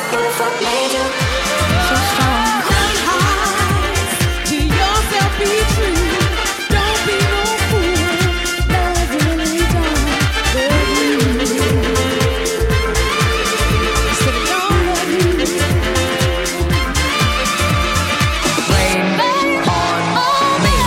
Who the fuck made you so strong? Run high, to yourself be true. Don't be no fool. Love really don't love you. So don't love you. Rain on me.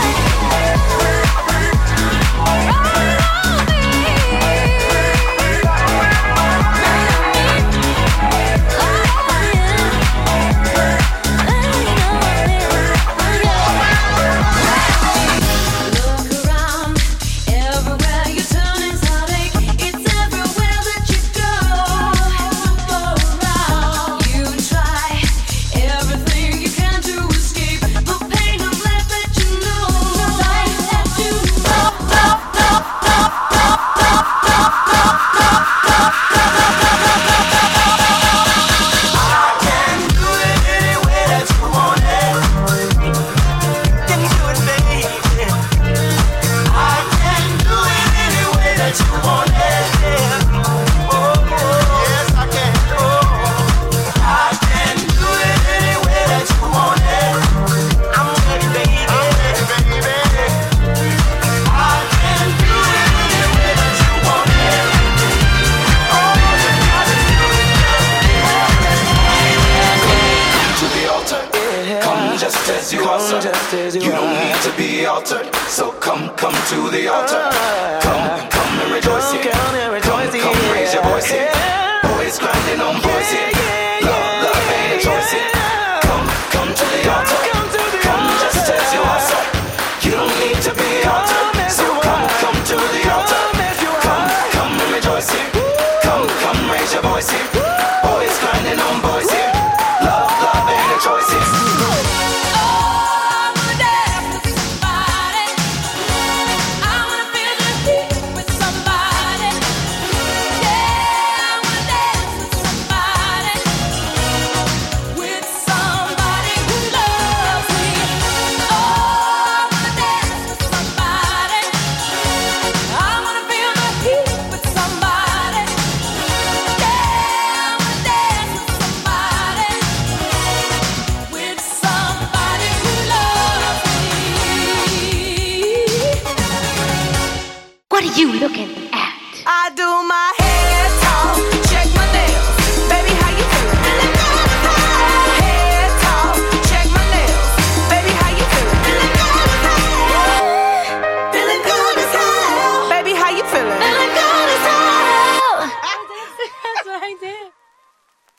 Look around, everywhere you turn is heartache. It's everywhere that you go. You try everything you can to escape the pain of life that you know. Life that you Can do it any way that you want it. Can do it, baby. I can do it any way that you want it. Oh, yes, I can. Oh, I can do it any way that you want it. I'm ready, baby. I can do it any way that you want it. Oh, you gotta do it. Come to the altar. Come just as you are, sir. You don't need to be altered. So come to the altar. Come and rejoice here. Come, raise your voice here. Boys grinding on boys here.